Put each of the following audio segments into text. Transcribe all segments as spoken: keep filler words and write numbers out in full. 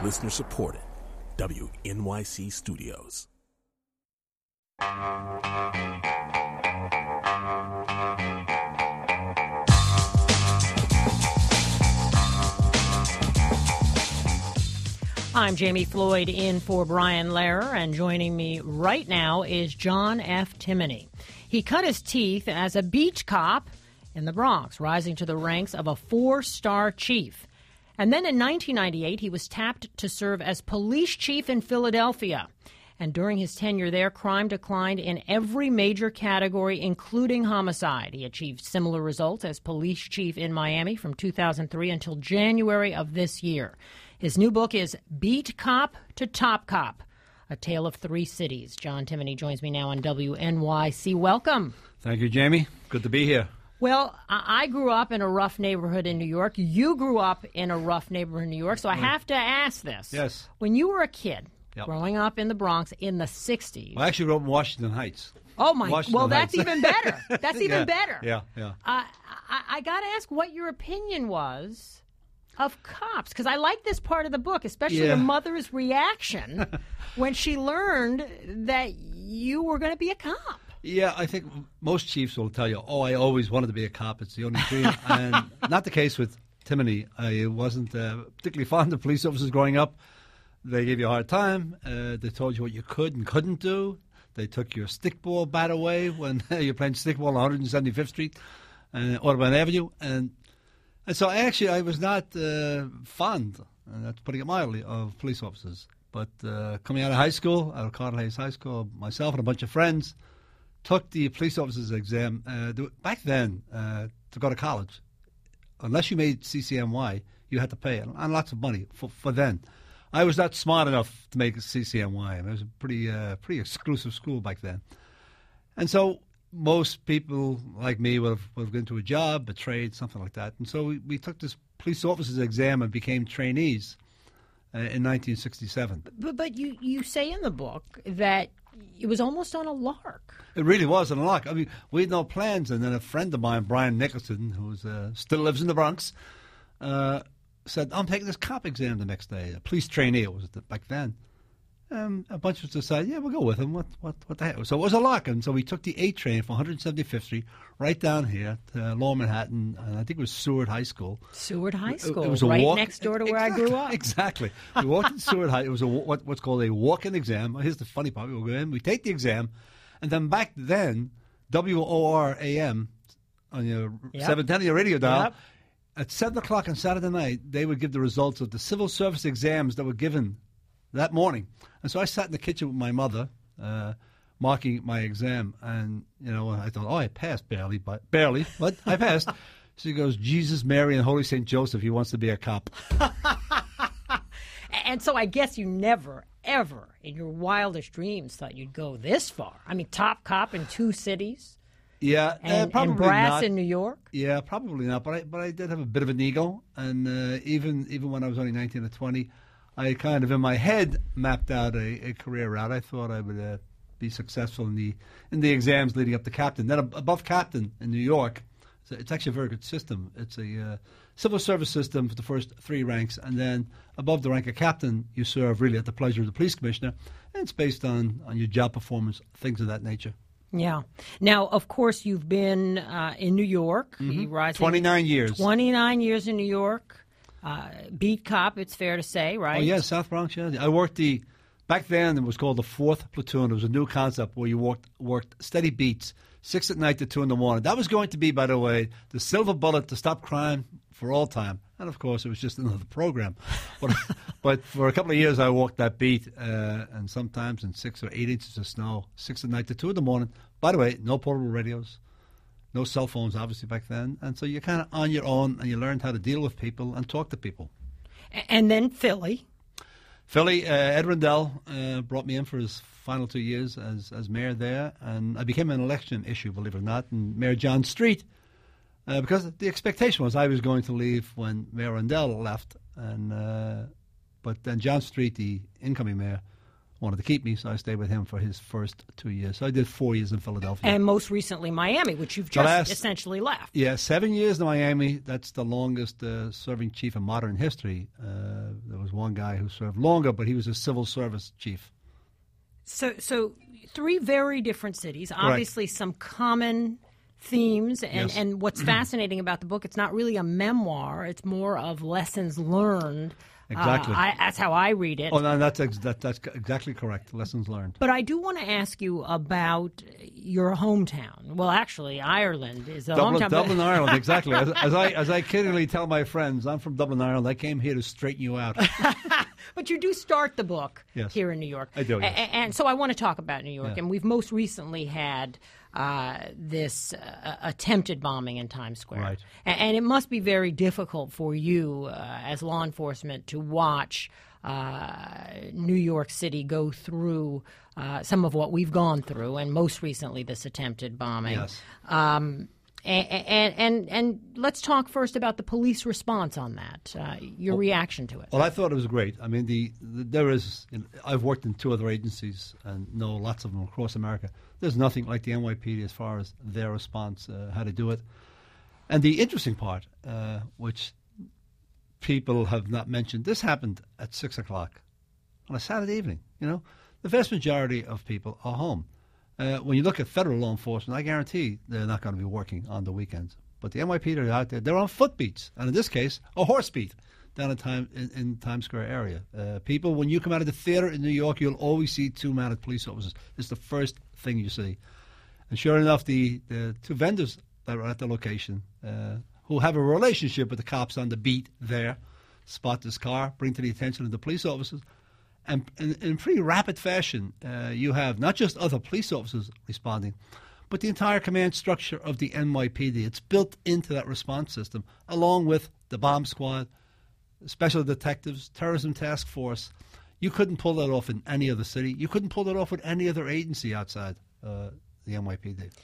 Listener supported. W N Y C Studios. I'm Jamie Floyd in for Brian Lehrer, and joining me right now is John F. Timoney. He cut his teeth as a beach cop in the Bronx, rising to the ranks of a four-star chief. And then in nineteen ninety-eight, he was tapped to serve as police chief in Philadelphia. And during his tenure there, crime declined in every major category, including homicide. He achieved similar results as police chief in Miami from two thousand three until January of this year. His new book is Beat Cop to Top Cop, A Tale of Three Cities. John Timoney joins me now on W N Y C. Welcome. Thank you, Jamie. Good to be here. Well, I grew up in a rough neighborhood in New York. You grew up in a rough neighborhood in New York, so I have to ask this. Yes. When you were a kid, yep. growing up in the Bronx in the sixties. Well, I actually grew up in Washington Heights. Oh, my. Washington well, that's Heights. even better. That's even yeah. better. Yeah, yeah. Uh, I, I got to ask what your opinion was of cops, because I like this part of the book, especially Yeah. your mother's reaction when she learned that you were going to be a cop. Yeah, I think most chiefs will tell you, oh, I always wanted to be a cop. It's the only dream. And not the case with Timoney. I wasn't uh, particularly fond of police officers growing up. They gave you a hard time. Uh, they told you what you could and couldn't do. They took your stickball bat away when you're playing stickball on one hundred seventy-fifth Street and Audubon Avenue. And, and so actually I was not uh, fond, and that's putting it mildly, of police officers. But uh, coming out of high school, out of Cardinal Hayes High School, myself and a bunch of friends took the police officer's exam. Uh, back then, uh, to go to college, unless you made C C N Y, you had to pay, and lots of money for, for then. I was not smart enough to make a C C N Y. I mean, it was a pretty, uh, pretty exclusive school back then. And so most people like me would have, would have gone into a job, a trade, something like that. And so we, we took this police officer's exam and became trainees uh, in nineteen sixty-seven. But, but you, you say in the book that it was almost on a lark. It really was on a lark. I mean, we had no plans, and then a friend of mine, Brian Nicholson, who uh, still lives in the Bronx, uh, said, I'm taking this cop exam the next day. A police trainee, it was back then. Um, a bunch of us decided, yeah, we'll go with him. What what, what the heck? So it was a lark, and so we took the A train from one hundred seventy-fifth Street right down here to Lower Manhattan, and I think it was Seward High School. Seward High School, it, it was a right walk, next door to where exactly, I grew up. Exactly. We walked in Seward High. It was a, what, what's called a walk-in exam. Here's the funny part. We go in, we take the exam, and then back then, W O R A M on your Yep. seven ten on your radio dial, Yep. at seven o'clock on Saturday night, they would give the results of the civil service exams that were given that morning. And so I sat in the kitchen with my mother, uh, marking my exam, and, you know, I thought, oh, I passed barely, but barely, but I passed. She goes, Jesus, Mary, and Holy Saint Joseph, he wants to be a cop. And so I guess you never, ever in your wildest dreams thought you'd go this far. I mean, top cop in two cities. Yeah, And, uh, probably and brass not. in New York. Yeah, probably not. But I, but I did have a bit of an ego, and uh, even even when I was only nineteen or twenty, I kind of in my head mapped out a, a career route. I thought I would uh, be successful in the in the exams leading up to captain. Then ab- above captain in New York, it's, it's actually a very good system. It's a uh, civil service system for the first three ranks, and then above the rank of captain, you serve really at the pleasure of the police commissioner, and it's based on on your job performance, things of that nature. Yeah. Now, of course, you've been uh, in New York. Mm-hmm. Rising, twenty-nine years. twenty-nine years in New York. Uh, beat cop, it's fair to say, right? Oh, yeah, South Bronx, yeah. I worked the, back then it was called the fourth Platoon. It was a new concept where you worked, worked steady beats, six at night to two in the morning. That was going to be, by the way, the silver bullet to stop crime for all time. And, of course, it was just another program. But, but for a couple of years, I walked that beat, uh, and sometimes in six or eight inches of snow, six at night to two in the morning. By the way, no portable radios, no cell phones, obviously, back then. And so you're kind of on your own, and you learned how to deal with people and talk to people. And then Philly. Philly, uh, Ed Rendell uh, brought me in for his final two years as, as mayor there, and I became an election issue, believe it or not, and Mayor John Street, uh, because the expectation was I was going to leave when Mayor Rendell left, and uh, but then John Street, the incoming mayor, wanted to keep me, so I stayed with him for his first two years. So I did four years in Philadelphia. And most recently Miami, which you've just last, essentially left. Yeah, seven years in Miami. That's the longest uh, serving chief in modern history. Uh, there was one guy who served longer, but he was a civil service chief. So, so three very different cities, Correct. Obviously some common themes. And, yes. and what's fascinating about the book, it's not really a memoir. It's more of lessons learned. Exactly. Uh, I, that's how I read it. Oh, no, that's ex- that, that's exactly correct. Lessons learned. But I do want to ask you about your hometown. Well, actually, Ireland is a Dublin, hometown. Dublin, Ireland, exactly. As, as I as I kiddingly tell my friends, I'm from Dublin, Ireland. I came here to straighten you out. But you do start the book yes. here in New York. I do, yes. A- and so I want to talk about New York. Yeah. And we've most recently had uh, this uh, attempted bombing in Times Square. Right. And, and it must be very difficult for you uh, as law enforcement to watch uh, New York City go through uh, some of what we've gone through, and most recently this attempted bombing. Yes. Um, And, and and and let's talk first about the police response on that. Uh, your well, reaction to it. Well, I thought it was great. I mean, the, the there is. You know, I've worked in two other agencies and know lots of them across America. There's nothing like the N Y P D as far as their response, uh, how to do it. And the interesting part, uh, which people have not mentioned, this happened at six o'clock on a Saturday evening. You know, the vast majority of people are home. Uh, when you look at federal law enforcement, I guarantee they're not going to be working on the weekends. But the N Y P D are out there. They're on foot beats, and in this case, a horse beat down in, time, in, in Times Square area. Uh, people, when you come out of the theater in New York, you'll always see two mounted police officers. It's the first thing you see. And sure enough, the, the two vendors that were at the location, uh, who have a relationship with the cops on the beat there, spot this car, bring to the attention of the police officers. And in, in pretty rapid fashion, uh, you have not just other police officers responding, but the entire command structure of the N Y P D. It's built into that response system, along with the bomb squad, special detectives, terrorism task force. You couldn't pull that off in any other city. You couldn't pull that off with any other agency outside uh, the N Y P D.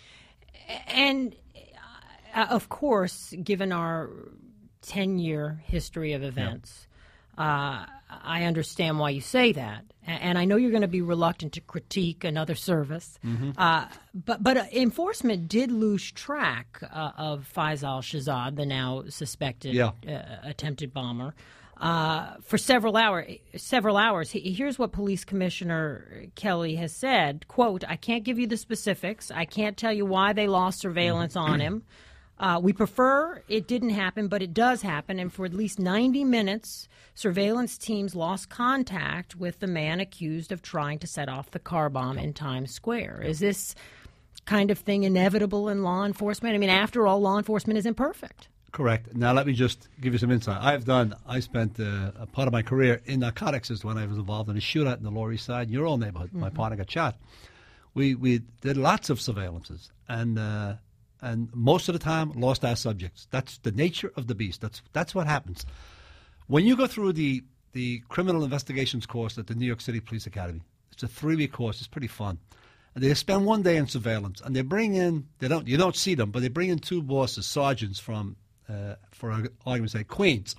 And, uh, of course, given our ten-year history of events, yeah. uh, I understand why you say that, and I know you're going to be reluctant to critique another service. Mm-hmm. Uh, but but uh, enforcement did lose track uh, of Faisal Shahzad, the now suspected yeah. uh, attempted bomber, uh, for several hour several hours. He, here's what Police Commissioner Kelly has said: "Quote: I can't give you the specifics. I can't tell you why they lost surveillance mm-hmm. on him. Uh, we prefer it didn't happen, but it does happen. And for at least ninety minutes, surveillance teams lost contact with the man accused of trying to set off the car bomb in Times Square." Is this kind of thing inevitable in law enforcement? I mean, after all, law enforcement isn't perfect. Correct. Now, let me just give you some insight. I've done, I spent uh, a part of my career in narcotics is when I was involved in a shootout in the Lower East Side, in your own neighborhood. Mm-hmm. My partner got shot. We, we did lots of surveillances, and uh, and most of the time lost our subjects. That's the nature of the beast. That's that's what happens. When you go through the, the criminal investigations course at the New York City Police Academy, it's a three-week course. It's pretty fun. And they spend one day in surveillance, and they bring in, they don't, you don't see them, but they bring in two bosses, sergeants from, uh, for argument's sake, Queens.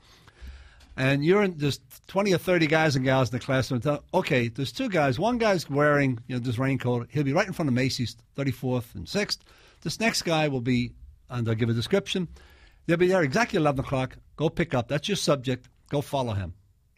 And you're in, there's twenty or thirty guys and gals in the classroom. And tell, okay, there's two guys. One guy's wearing, you know, this raincoat. He'll be right in front of Macy's, thirty-fourth and sixth. This next guy will be, and I'll give a description. They'll be there exactly eleven o'clock. Go pick up. That's your subject. Go follow him.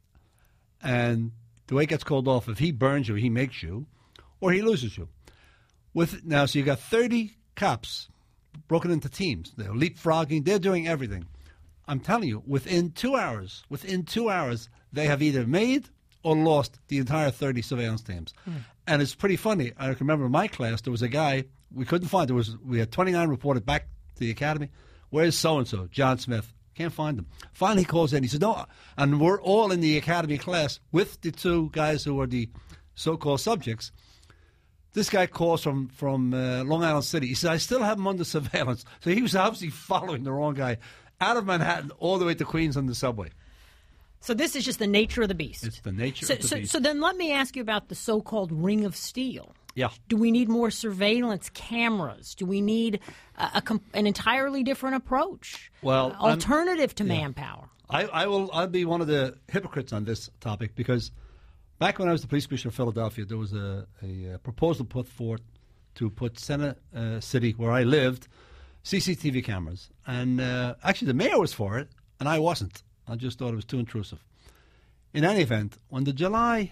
And the way it gets called off, if he burns you, he makes you, or he loses you. With now, so you got thirty cops broken into teams. They're leapfrogging. They're doing everything. I'm telling you, within two hours, within two hours, they have either made or lost the entire thirty surveillance teams. Hmm. And it's pretty funny. I remember in my class, there was a guy we couldn't find. There was we had twenty-nine reported back to the academy. Where's so-and-so? John Smith. Can't find him. Finally, he calls in. He says, no, and we're all in the academy class with the two guys who are the so-called subjects. This guy calls from, from uh, Long Island City. He says, I still have him under surveillance. So he was obviously following the wrong guy out of Manhattan all the way to Queens on the subway. So this is just the nature of the beast. It's the nature so, of the so, beast. So then let me ask you about the so-called Ring of Steel. Yeah. Do we need more surveillance cameras? Do we need a, a comp- an entirely different approach? Well, uh, alternative I'm, to yeah. manpower. I, I will. I'll be one of the hypocrites on this topic because Back when I was the police commissioner of Philadelphia, there was a, a, a proposal put forth to put Center uh, City, where I lived, C C T V cameras. And uh, actually the mayor was for it, and I wasn't. I just thought it was too intrusive. In any event, when the July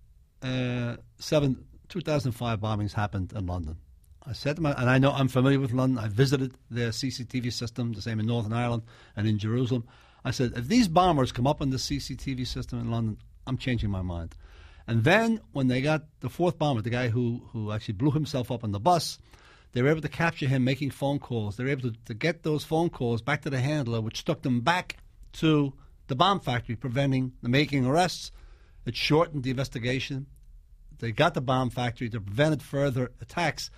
uh, seventh, two thousand five bombings happened in London, I said to my, and I know I'm familiar with London, I visited their C C T V system, the same in Northern Ireland and in Jerusalem. I said, if these bombers come up on the C C T V system in London, I'm changing my mind. And then when they got the fourth bomber, the guy who, who actually blew himself up on the bus, they were able to capture him making phone calls. They were able to, to get those phone calls back to the handler, which took them back to the bomb factory, preventing the making arrests. It shortened the investigation. They got the bomb factory to prevent further attacks.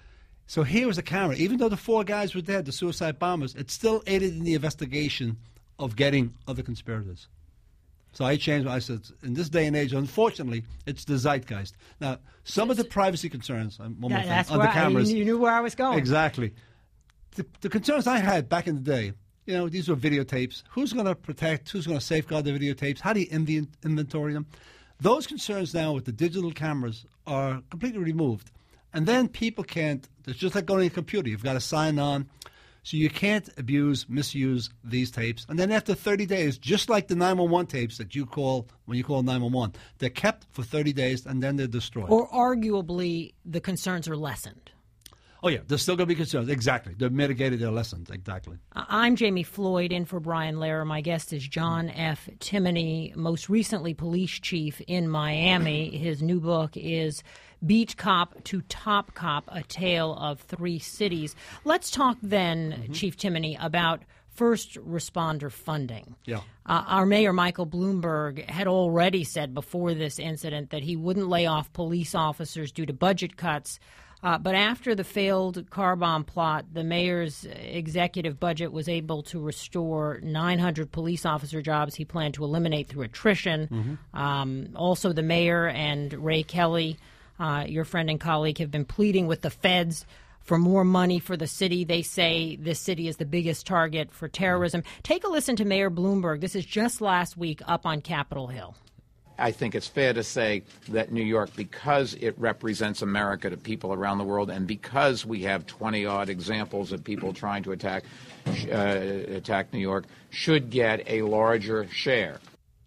So here was the camera. Even though the four guys were dead, the suicide bombers, it still aided in the investigation of getting other conspirators. So I changed. I said, in this day and age, unfortunately, it's the zeitgeist. Now, some of the privacy concerns, one more That, thing, that's on where the cameras. I, you knew where I was going. Exactly. The, the concerns I had back in the day, you know, these were videotapes. Who's going to protect? Who's going to safeguard the videotapes? How do you inv- inventory them? Those concerns now with the digital cameras are completely removed. And then people can't, it's just like going to a computer. You've got to sign on. So you can't abuse, misuse these tapes. And then after thirty days, just like the nine one one tapes that you call when you call nine one one, they're kept for thirty days and then they're destroyed. Or arguably, the concerns are lessened. Oh, yeah, there's still going to be concerns. Exactly. They're mitigated, they're lessened. Exactly. I'm Jamie Floyd, in for Brian Lehrer. My guest is John F. Timoney, most recently police chief in Miami. His new book is Beach Cop to Top Cop, A Tale of Three Cities. Let's talk then, mm-hmm. Chief Timoney, about first responder funding. Yeah. Uh, our mayor, Michael Bloomberg, had already said before this incident that he wouldn't lay off police officers due to budget cuts. Uh, but after the failed car bomb plot, the mayor's executive budget was able to restore nine hundred police officer jobs he planned to eliminate through attrition. Mm-hmm. Um, also, the mayor and Ray Kelly, uh, your friend and colleague, have been pleading with the feds for more money for the city. They say this city is the biggest target for terrorism. Take a listen to Mayor Bloomberg. This is just last week up on Capitol Hill. I think it's fair to say that New York, because it represents America to people around the world, and because we have twenty-odd examples of people trying to attack uh, attack New York, should get a larger share.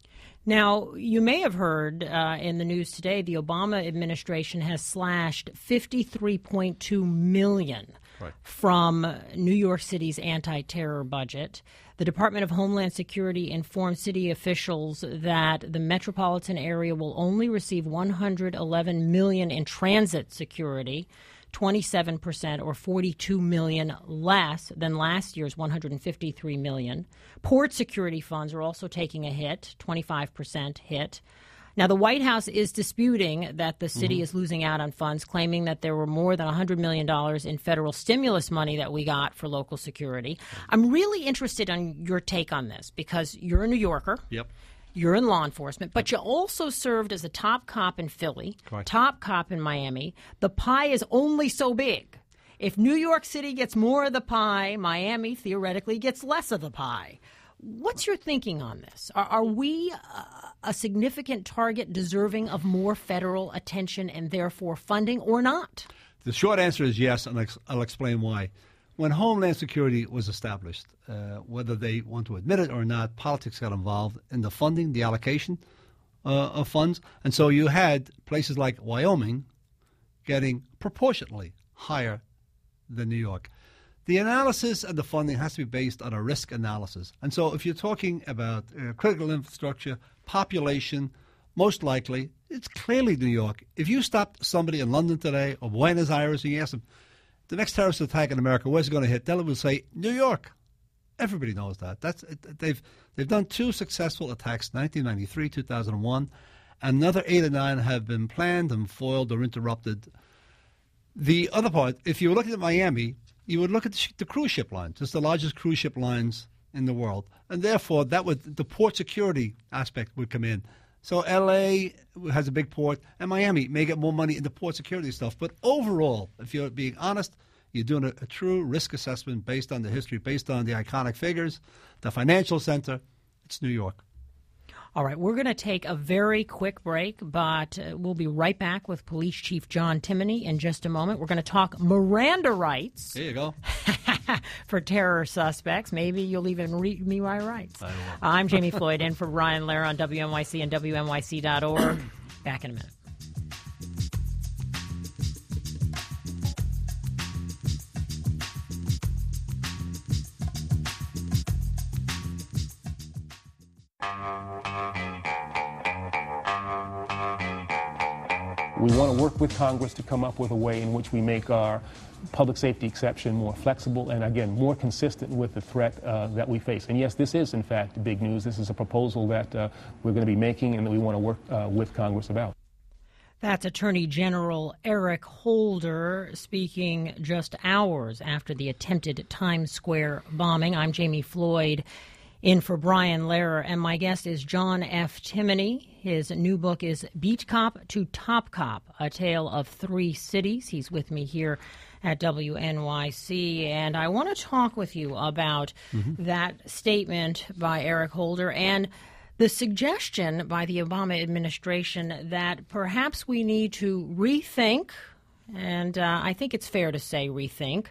Now, you may have heard uh, in the news today, the Obama administration has slashed fifty-three point two million dollars right. from New York City's anti-terror budget. The Department of Homeland Security informed city officials that the metropolitan area will only receive one hundred eleven million dollars in transit security, twenty-seven percent or forty-two million dollars less than last year's one hundred fifty-three million dollars. Port security funds are also taking a hit, twenty-five percent hit. Now, the White House is disputing that the city mm-hmm. is losing out on funds, claiming that there were more than one hundred million dollars in federal stimulus money that we got for local security. I'm really interested in your take on this because you're a New Yorker. Yep. You're in law enforcement, but you also served as a top cop in Philly, Correct. top cop in Miami. The pie is only so big. If New York City gets more of the pie, Miami theoretically gets less of the pie. What's your thinking on this? Are, are we uh, a significant target deserving of more federal attention and therefore funding or not? The short answer is yes, and I'll explain why. When Homeland Security was established, uh, whether they want to admit it or not, politics got involved in the funding, the allocation uh, of funds. And so you had places like Wyoming getting proportionately higher than New York. The analysis and the funding has to be based on a risk analysis. And so if you're talking about uh, critical infrastructure, population, most likely, it's clearly New York. If you stopped somebody in London today or Buenos Aires and you asked them, the next terrorist attack in America, where's it going to hit? They'll say, New York. Everybody knows that. That's They've they've done two successful attacks, nineteen ninety-three, two thousand one. Another eight or nine have been planned and foiled or interrupted. The other part, if you were looking at Miami, you would look at the, sh- the cruise ship lines. It's the largest cruise ship lines in the world. And therefore, that would the port security aspect would come in. So L A has a big port, and Miami may get more money in the port security stuff. But overall, if you're being honest, you're doing a, a true risk assessment based on the history, based on the iconic figures, the financial center. It's New York. All right, we're going to take a very quick break, but uh, we'll be right back with Police Chief John Timoney in just a moment. We're going to talk Miranda rights. There you go. For terror suspects. Maybe you'll even read me my rights. I'm Jamie Floyd in for Brian Lehrer on W N Y C and W N Y C dot org. Back in a minute. We want to work with Congress to come up with a way in which we make our public safety exception more flexible and, again, more consistent with the threat uh, that we face. And yes, this is, in fact, big news. This is a proposal that uh, we're going to be making and that we want to work uh, with Congress about. That's Attorney General Eric Holder speaking just hours after the attempted Times Square bombing. I'm Jamie Floyd in for Brian Lehrer, and my guest is John F. Timoney. His new book is Beat Cop to Top Cop, A Tale of Three Cities. He's with me here at W N Y C, and I want to talk with you about mm-hmm. that statement by Eric Holder and the suggestion by the Obama administration that perhaps we need to rethink, and uh, I think it's fair to say rethink,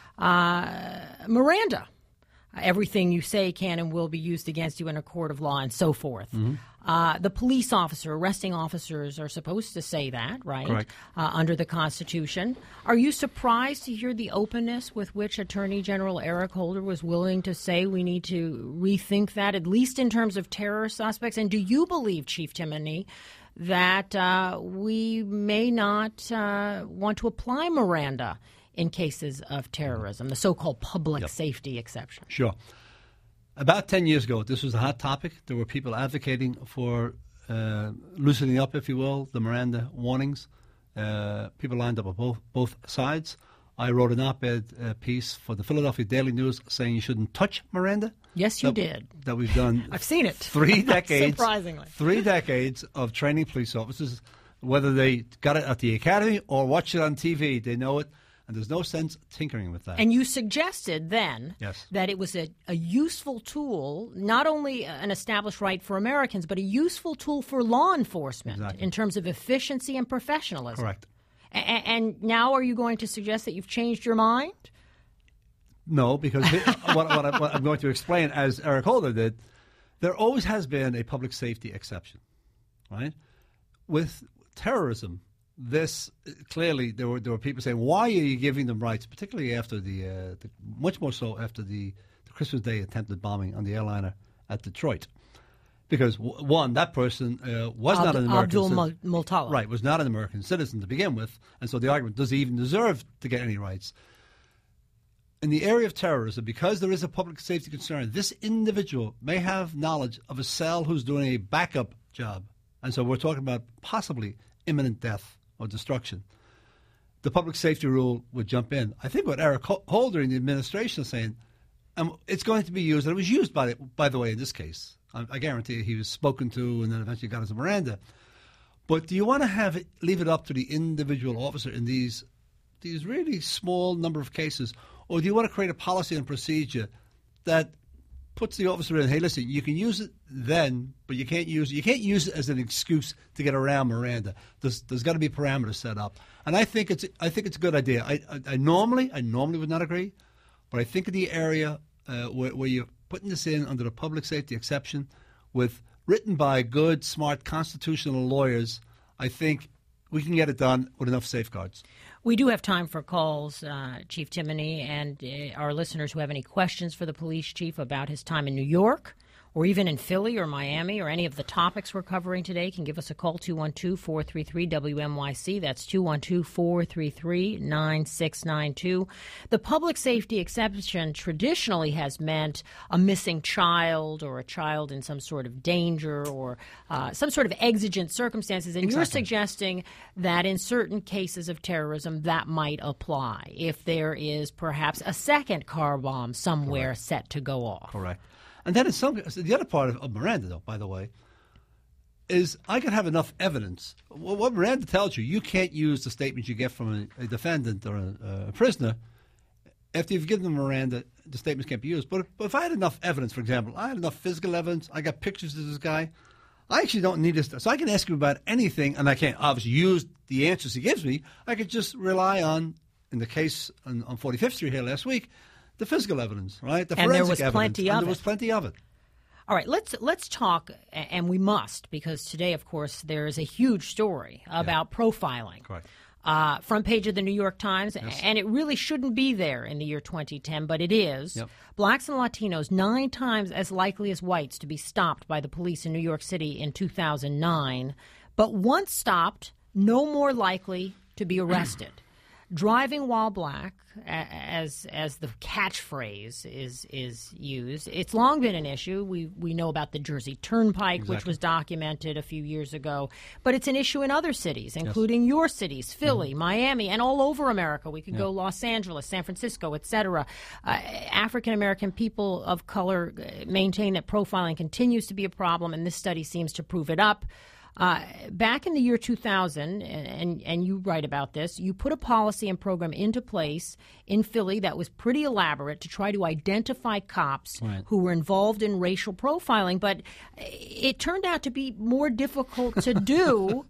uh, Miranda. Everything you say can and will be used against you in a court of law and so forth. Mm-hmm. Uh, the police officer, arresting officers are supposed to say that, right, uh, under the Constitution. Are you surprised to hear the openness with which Attorney General Eric Holder was willing to say we need to rethink that, at least in terms of terror suspects? And do you believe, Chief Timoney, that uh, we may not uh, want to apply Miranda in cases of terrorism, the so-called public yep. safety exception? Sure. About ten years ago, this was a hot topic. There were people advocating for uh, loosening up, if you will, the Miranda warnings. Uh, people lined up on both, both sides. I wrote an op-ed uh, piece for the Philadelphia Daily News saying you shouldn't touch Miranda. Yes, you that, did. That we've done. I've seen it. Three decades. Surprisingly. Three decades of training police officers, whether they got it at the academy or watched it on T V, they know it. And there's no sense tinkering with that. And you suggested then yes. that it was a, a useful tool, not only an established right for Americans, but a useful tool for law enforcement exactly. in terms of efficiency and professionalism. Correct. A- and now are you going to suggest that you've changed your mind? No, because what, what, I, what I'm going to explain, as Eric Holder did, there always has been a public safety exception, right? With terrorism, this clearly there were there were people saying, why are you giving them rights, particularly after the, uh, the much more so after the, the Christmas Day attempted bombing on the airliner at Detroit, because w- one that person uh, was Abd- not an American Abdul citizen, Muttalib. right? Was not an American citizen to begin with, and so the argument, does he even deserve to get any rights? In the area of terrorism, because there is a public safety concern, this individual may have knowledge of a cell who's doing a backup job, and so we're talking about possibly imminent death or destruction. The public safety rule would jump in. I think what Eric Holder in the administration is saying, um, it's going to be used, and it was used, by the, by the way, in this case. I, I guarantee you he was spoken to and then eventually got his Miranda. But do you want to have it, leave it up to the individual officer in these these really small number of cases, or do you want to create a policy and procedure that puts the officer in, hey, listen, you can use it then, but you can't use it. You can't use it as an excuse to get around Miranda. There's there's got to be parameters set up, and I think it's I think it's a good idea. I I, I normally I normally would not agree, but I think in the area uh, where, where you're putting this in under the public safety exception, with written by good, smart constitutional lawyers, I think we can get it done with enough safeguards. We do have time for calls, uh, Chief Timoney, and uh, our listeners who have any questions for the police chief about his time in New York or even in Philly or Miami or any of the topics we're covering today can give us a call, two one two, four three three, W N Y C. That's two one two, four three three, nine six nine two. The public safety exception traditionally has meant a missing child or a child in some sort of danger or uh, some sort of exigent circumstances. And exactly. You're suggesting that in certain cases of terrorism that might apply if there is perhaps a second car bomb somewhere Correct. set to go off. Correct. And then in some, the other part of, of Miranda, though, by the way, is I can have enough evidence. Well, what Miranda tells you, you can't use the statements you get from a, a defendant or a, a prisoner. After you've given them Miranda, the statements can't be used. But if, but if I had enough evidence, for example, I had enough physical evidence, I got pictures of this guy, I actually don't need this. So I can ask him about anything, and I can't obviously use the answers he gives me. I could just rely on, in the case on, on forty-fifth Street here last week, the physical evidence, right? The And there forensic was evidence. plenty and of there it. was plenty of it. All right, let's let's talk, and we must, because today, of course, there is a huge story about yeah. profiling. Correct. Uh, front page of the New York Times, yes. and it really shouldn't be there in the year twenty ten, but it is. Yep. Blacks and Latinos nine times as likely as whites to be stopped by the police in New York City in two thousand nine, but once stopped, no more likely to be arrested. Driving while black, as as the catchphrase is is used, it's long been an issue. We we know about the Jersey Turnpike, exactly. which was documented a few years ago, but it's an issue in other cities, including yes. your cities, Philly, mm-hmm. Miami, and all over America. We could yeah. go Los Angeles, San Francisco, et cetera. Uh, African American people of color maintain that profiling continues to be a problem, and this study seems to prove it up. Uh, back in the year two thousand, and, and, and you write about this, you put a policy and program into place in Philly that was pretty elaborate to try to identify cops right. who were involved in racial profiling, but it turned out to be more difficult to do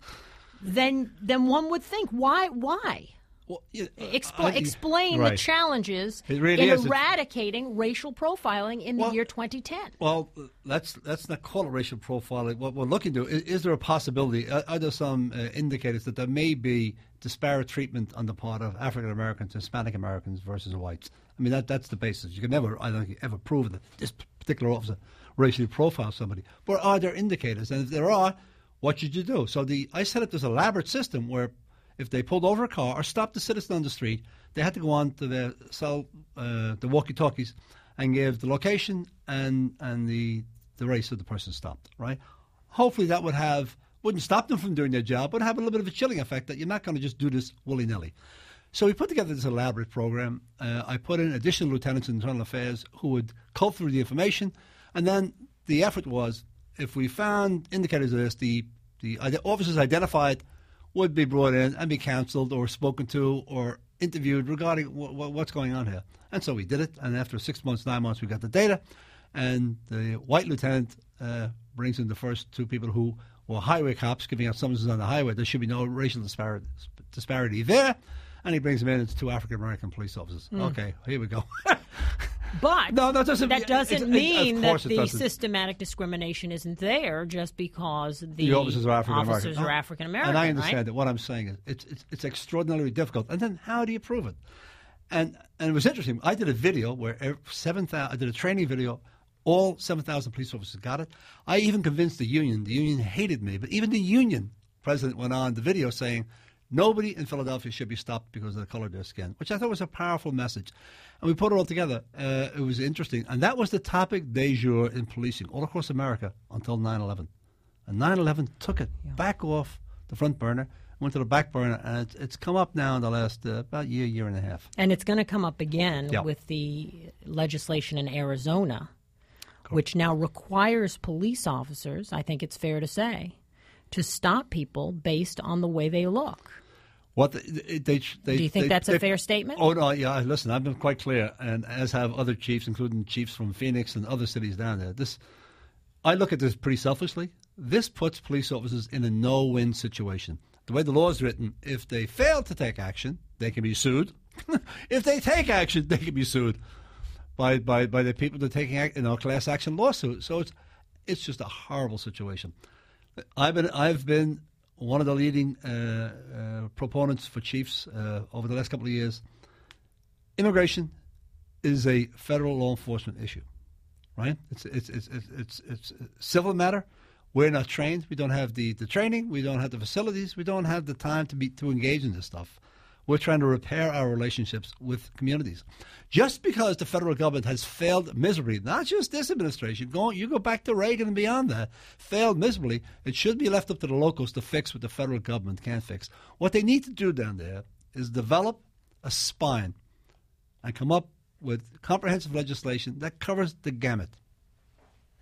than than one would think. Why? Why? Well, yeah, Expl- I, explain right. the challenges really in is. eradicating it's, racial profiling in the well, year twenty ten. Well, let's let's not call it racial profiling. What we're looking to is, is there a possibility? Are, are there some uh, indicators that there may be disparate treatment on the part of African Americans, Hispanic Americans versus whites? I mean, that that's the basis. You can never, I don't think, ever prove that this particular officer racially profiled somebody. But are there indicators? And if there are, what should you do? So the I set up this elaborate system where if they pulled over a car or stopped a citizen on the street, they had to go on to their cell, uh, the walkie-talkies, and give the location and and the the race of the person stopped. Right? Hopefully, that would have wouldn't stop them from doing their job, but have a little bit of a chilling effect that you're not going to just do this willy-nilly. So we put together this elaborate program. Uh, I put in additional lieutenants in internal affairs who would cull through the information, and then the effort was if we found indicators of this, the the officers identified would be brought in and be counseled or spoken to or interviewed regarding w- w- what's going on here. And so we did it, and after six months, nine months, we got the data, and the white lieutenant uh, brings in the first two people who were highway cops giving out summonses on the highway. There should be no racial disparity, disparity there, and he brings them in as two African-American police officers. Mm. Okay, here we go. But no, that doesn't, that doesn't it, mean it, that the doesn't. systematic discrimination isn't there just because the, the officers are African American. Officers are African American. And I understand right? that. What I'm saying is it's, it's it's extraordinarily difficult. And then how do you prove it? And and it was interesting. I did a video where seven thousand. I did a training video. All seven thousand police officers got it. I even convinced the union. The union hated me, but even the union president went on the video saying nobody in Philadelphia should be stopped because of the color of their skin, which I thought was a powerful message. And we put it all together. Uh, it was interesting. And that was the topic du jour in policing all across America until nine eleven. And nine eleven took it yeah. back off the front burner, went to the back burner, and it's, it's come up now in the last uh, about year, year and a half. And it's going to come up again yeah. with the legislation in Arizona, cool. which now requires police officers, I think it's fair to say, to stop people based on the way they look. What they, they, they, Do you think they, that's they, a fair statement? Oh, no, yeah, listen, I've been quite clear, and as have other chiefs, including chiefs from Phoenix and other cities down there. This, I look at this pretty selfishly. This puts police officers in a no-win situation. The way the law is written, if they fail to take action, they can be sued. If they take action, they can be sued by, by, by the people that are taking you know, class action lawsuit. So it's it's just a horrible situation. I've been I've been one of the leading uh, uh, proponents for chiefs uh, over the last couple of years. Immigration is a federal law enforcement issue, right? It's it's it's it's it's, it's a civil matter. We're not trained. We don't have the, the training. We don't have the facilities. We don't have the time to be to engage in this stuff. We're trying to repair our relationships with communities. Just because the federal government has failed miserably, not just this administration, go, you go back to Reagan and beyond that, failed miserably, it should be left up to the locals to fix what the federal government can't fix. What they need to do down there is develop a spine and come up with comprehensive legislation that covers the gamut.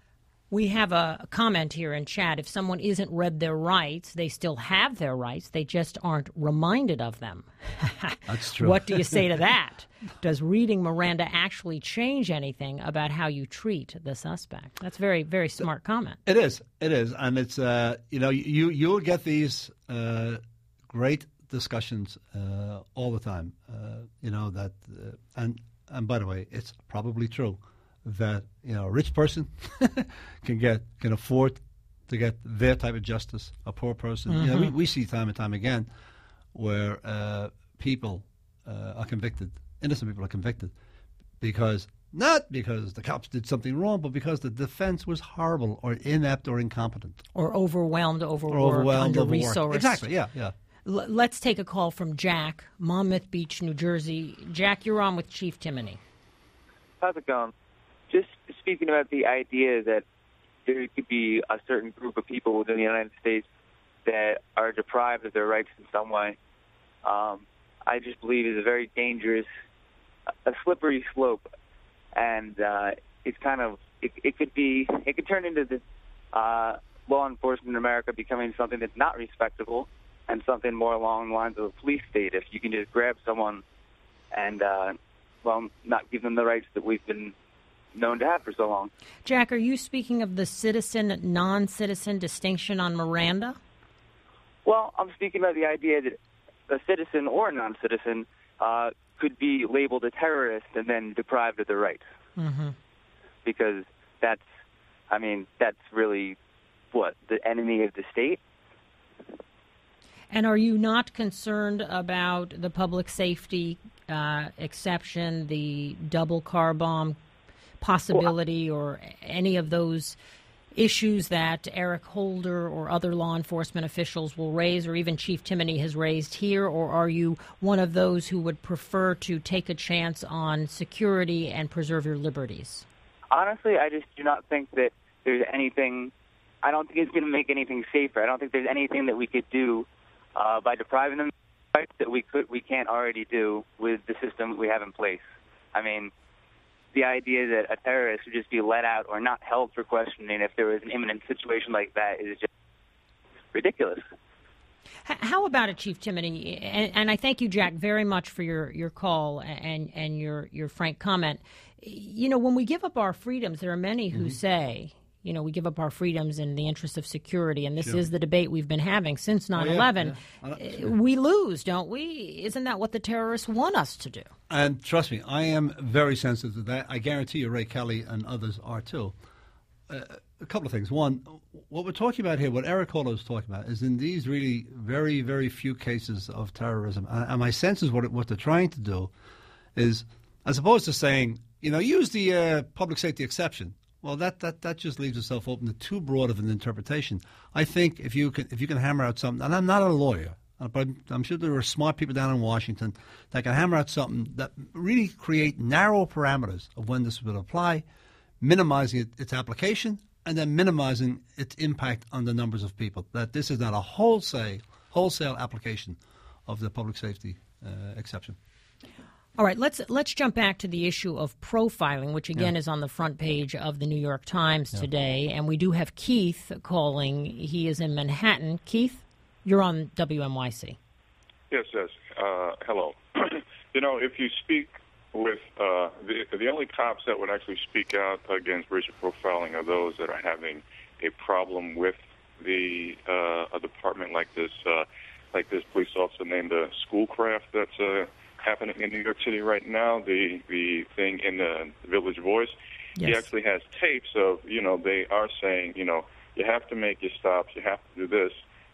We have a comment here in chat. If someone isn't read their rights, they still have their rights. They just aren't reminded of them. That's true. What do you say to that? Does reading Miranda actually change anything about how you treat the suspect? That's a very, very smart comment. It is. It is. And it's, uh, you know, you, you'll get these uh, great discussions uh, all the time, uh, you know, that, uh, and, and by the way, it's probably true that, you know, a rich person can get can afford to get their type of justice. A poor person, mm-hmm. you know, we, we see time and time again where uh, people uh, are convicted, innocent people are convicted, because not because the cops did something wrong, but because the defense was horrible or inept or incompetent, or overwhelmed, overworked, or overwhelmed, under-resourced. overworked. Exactly. Yeah, yeah. L- let's take a call from Jack, Monmouth Beach, New Jersey. Jack, you're on with Chief Timoney. How's it going? Just speaking about the idea that there could be a certain group of people within the United States that are deprived of their rights in some way, um, I just believe is a very dangerous, a slippery slope, and uh, it's kind of it, it could be it could turn into the uh, law enforcement in America becoming something that's not respectable and something more along the lines of a police state. If you can just grab someone and uh, well, not give them the rights that we've been known to have for so long. Jack, are you speaking of the citizen, non-citizen distinction on Miranda? Well, I'm speaking about the idea that a citizen or a non-citizen uh, could be labeled a terrorist and then deprived of their rights. Mm-hmm. Because that's, I mean, that's really, what, the enemy of the state? And are you not concerned about the public safety uh, exception, the double car bomb possibility, or any of those issues that Eric Holder or other law enforcement officials will raise, or even Chief Timoney has raised here? Or are you one of those who would prefer to take a chance on security and preserve your liberties? Honestly, I just do not think that there's anything, I don't think it's going to make anything safer. I don't think there's anything that we could do uh, by depriving them of rights that we could, we can't already do with the system we have in place. I mean, the idea that a terrorist would just be let out or not held for questioning if there was an imminent situation like that is just ridiculous. How about it, Chief Timoney? And, and I thank you, Jack, very much for your, your call and, and your, your frank comment. You know, when we give up our freedoms, there are many who mm-hmm. say, you know, we give up our freedoms in the interest of security, and this sure. is the debate we've been having since nine eleven. Oh, yeah, yeah. We lose, don't we? Isn't that what the terrorists want us to do? And trust me, I am very sensitive to that. I guarantee you Ray Kelly and others are too. Uh, a couple of things. One, what we're talking about here, what Eric Holder is talking about, is in these really very, very few cases of terrorism. And, and my sense is what, it, what they're trying to do is, as opposed to saying, you know, use the uh, public safety exception. Well, that, that, that just leaves itself open to too broad of an interpretation. I think if you can if you can hammer out something, and I'm not a lawyer, but I'm sure there are smart people down in Washington that can hammer out something that really create narrow parameters of when this will apply, minimizing it, its application, and then minimizing its impact on the numbers of people. That this is not a wholesale wholesale application of the public safety uh, exception. All right, let's let's jump back to the issue of profiling, which again yeah. is on the front page of the New York Times yeah. today. And we do have Keith calling. He is in Manhattan. Keith, you're on W N Y C. Yes, yes. Uh, hello. You know, if you speak with uh, the the only cops that would actually speak out against racial profiling are those that are having a problem with the uh, a department like this, uh, like this police officer named uh, Schoolcraft that's uh, happening in New York City right now. The the thing in the Village Voice. Yes. He actually has tapes of, you know, they are saying, you know, you have to make your stops, you have to do this.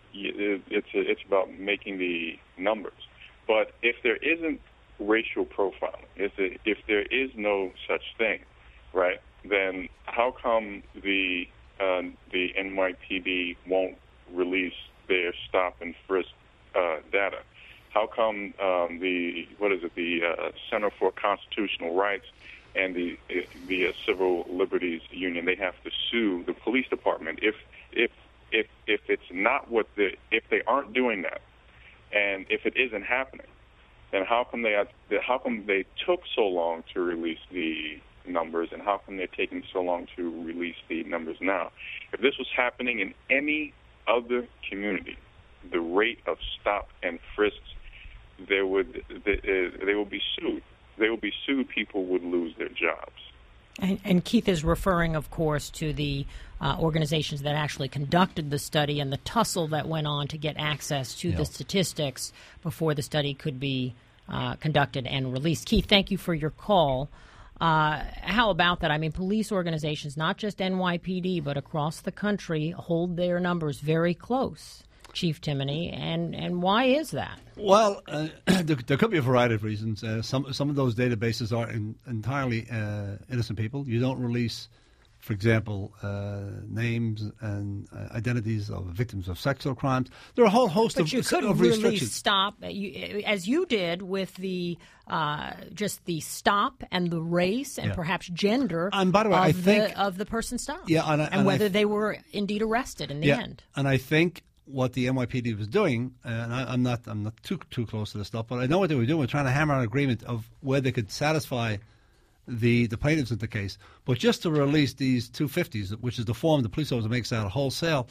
It's it's about making the numbers. But if there isn't racial profiling, if it, if there is no such thing, right, then how come the uh, the N Y P D won't release their stop and frisk uh, data? How come um, the what is it the uh, Center for Constitutional Rights and the the uh, Civil Liberties Union, they have to sue the police department if if if if it's not what the if they aren't doing that, and if it isn't happening, then how come they how come they took so long to release the numbers, and how come they're taking so long to release the numbers now? If this was happening in any other community, the rate of stop and frisks, there would they, uh, they will be sued. They will be sued. People would lose their jobs. And, and Keith is referring, of course, to the uh, organizations that actually conducted the study and the tussle that went on to get access to Yeah. the statistics before the study could be uh, conducted and released. Keith, thank you for your call. Uh, how about that? I mean, police organizations, not just N Y P D, but across the country, hold their numbers very close, Chief Timoney, and, and why is that? Well, uh, there, there could be a variety of reasons. Uh, some some of those databases are in, entirely uh, innocent people. You don't release, for example, uh, names and uh, identities of victims of sexual crimes. There are a whole host But of, you could of really restrictions. stop, you, as you did with the uh, just the stop and the race and Yeah. perhaps gender And by the way, of, I the, think- of the person stopped. Yeah, and I- and I whether th- they were indeed arrested in the yeah, end. and I think what the N Y P D was doing, and I, I'm not I'm not too too close to this stuff, but I know what they were doing. We're trying to hammer out an agreement of where they could satisfy the the plaintiffs in the case, but just to release these two fifties, which is the form the police officer makes out wholesale.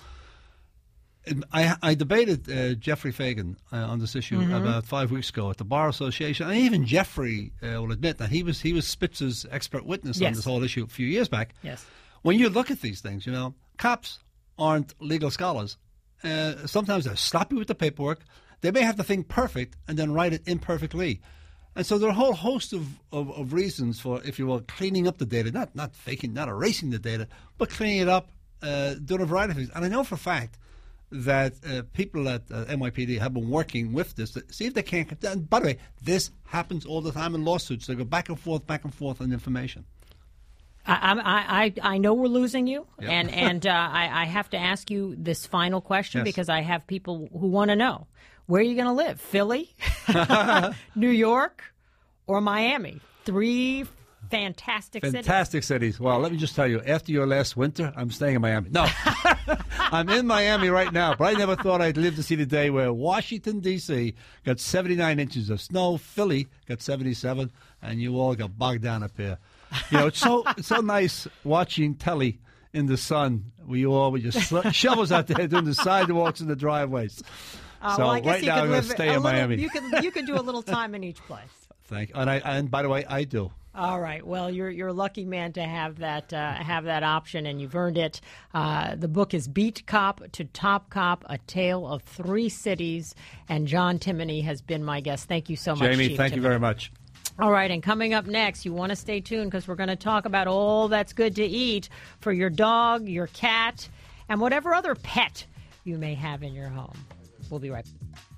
I, I debated uh, Jeffrey Fagan uh, on this issue Mm-hmm. about five weeks ago at the Bar Association, and even Jeffrey uh, will admit that he was he was Spitzer's expert witness on Yes. this whole issue a few years back. Yes. When you look at these things, you know, cops aren't legal scholars. Uh, sometimes they're sloppy with the paperwork. They may have the thing perfect and then write it imperfectly. And so there are a whole host of, of, of reasons for, if you will, cleaning up the data, not not faking, not erasing the data, but cleaning it up, uh, doing a variety of things. And I know for a fact that uh, people at uh, N Y P D have been working with this to see if they can't. And by the way, this happens all the time in lawsuits. They go back and forth, back and forth on information. I, I, I, I know we're losing you, Yep. and, and uh, I, I have to ask you this final question Yes. because I have people who want to know. Where are you going to live? Philly, New York, or Miami? Three fantastic, cities. Fantastic cities. Well, let me just tell you, after your last winter, I'm staying in Miami. No, I'm in Miami right now, but I never thought I'd live to see the day where Washington, D C got seventy-nine inches of snow, Philly got seventy-seven, and you all got bogged down up here. You know, it's so it's so nice watching telly in the sun. We all with your sl- shovels out there doing the sidewalks and the driveways. Uh, so well, I guess right you now could I'm going to live stay a in little- Miami. You could you could do a little time in each place. Thank you. And I and by the way, I do. All right. Well, you're you're a lucky man to have that uh, have that option, and you've earned it. Uh, the book is Beat Cop to Top Cop: A Tale of Three Cities, and John Timoney has been my guest. Thank you so much, Jamie, Chief thank you Timoney. very much. All right, and coming up next, you want to stay tuned because we're going to talk about all that's good to eat for your dog, your cat, and whatever other pet you may have in your home. We'll be right back.